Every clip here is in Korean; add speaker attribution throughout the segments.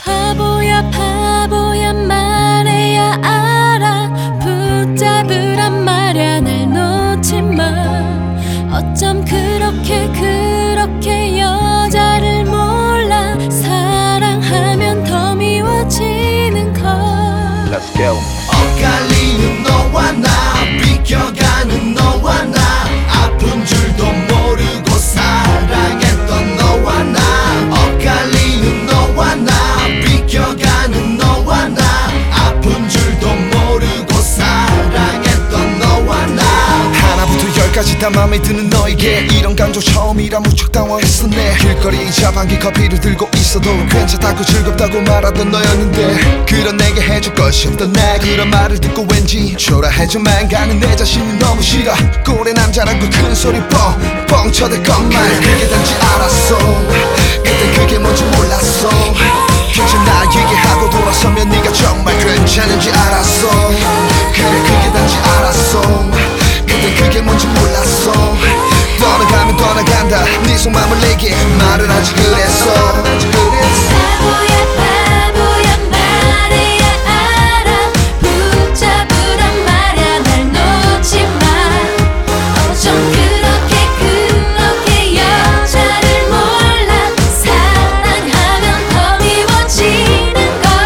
Speaker 1: 바보야 바보야 말해야 알아. 붙잡으란 말야 날 놓지마. 어쩜 그렇게 여자를 몰라. 사랑하면 더 미워지는 걸.
Speaker 2: Let's go.
Speaker 3: 엇갈리는 너와 나, 비껴가는 너와 나, 아픈 줄도 모르고 사랑했던 너와 나. 엇갈리는 너와 나, 비껴가는 너와 나, 아픈 줄도 모르고 사랑했던 너와 나.
Speaker 4: 하나부터 열까지 다 맘에 드는 너에게 이런 감정 처음이라 무척 당황했었네. 길거리 자판기 커피를 들고 있어도 괜찮다고 즐겁다고 말하던 너였는데, 그런 내게 해줄 것이 없던 나. 그런 말을 듣고 왠지 초라해져만 가는 내 자신이 너무 싫어. 꼴의 남자라고 큰 소리 뻥뻥 쳐댈 것만. 그게 단지 알았어. 그땐 그게 뭔지 몰랐어. 괜찮아 얘기하고 돌아서면 네가 정말 괜찮은지 알았어. 그래 그게 단지 알았어. 그땐 그게 뭔지 몰랐어. 떠나가면 떠나간다. 네 속마음을 내게 말을 하지 그랬어.
Speaker 1: 바보야 바보야 말해야 알아. 붙잡으란 말야 날 놓지마. 어쩜 그렇게 여자를 몰라. 사랑하면 더 미워지는 걸.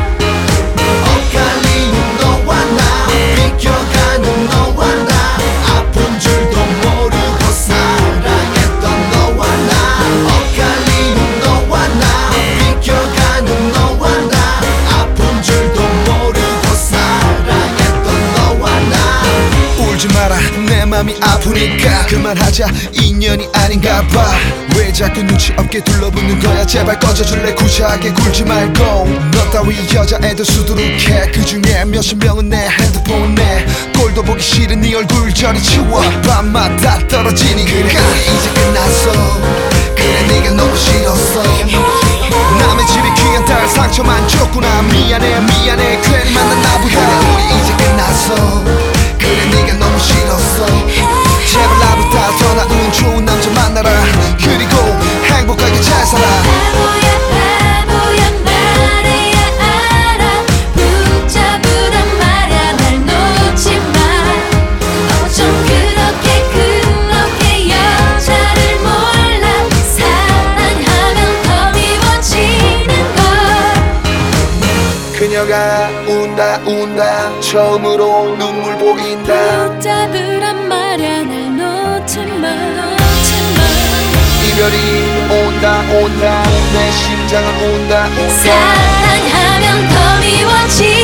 Speaker 3: 엇갈리는 너와 나, 비껴가는 너와 나, 아픈 줄도 모르고 사랑했던 너와 나. 엇갈리는 너와 나, 비껴가는 너와 나, 아픈 줄도 모르고 사랑했던 너와 나.
Speaker 4: 울지 마라 내 맘이 아프니까 그만하자. 인연이 아닌가 봐. 왜 자꾸 눈치 없게 둘러붙는 거야. 제발 꺼져줄래. 구차하게 굴지 말고. 너 따위 여자애들 수두룩해. 그중에 몇십 명은 내 핸드폰에 꼴도 보기 싫은 네 얼굴 저리 치워. 밤마다 떨어지니까. 그래 이제 끝났어. 그래 네가 너무 싫었어. 남의 집이 귀한 딸 상처만 줬구나. 미안해 미안해 괜히 만난 나보다. 그래 우리 이제 끝났어. 그래 네가 너무 싫었어. 제발 나보다 더 나은 좋은 남자 만나라. 그리고 행복하게 잘 살아.
Speaker 1: 바보야 바보야 말해야 알아. 붙잡으란 말야 날 놓지마. 어쩜 그렇게 여자를 몰라. 사랑하면 더 미워지는 걸.
Speaker 4: 그녀가 운다 처음으로 눈물 보인다.
Speaker 1: 붙잡으란 말야 날 놓지마.
Speaker 4: 이별이 온다 내 심장은 온다.
Speaker 1: 사랑하면 더 미워지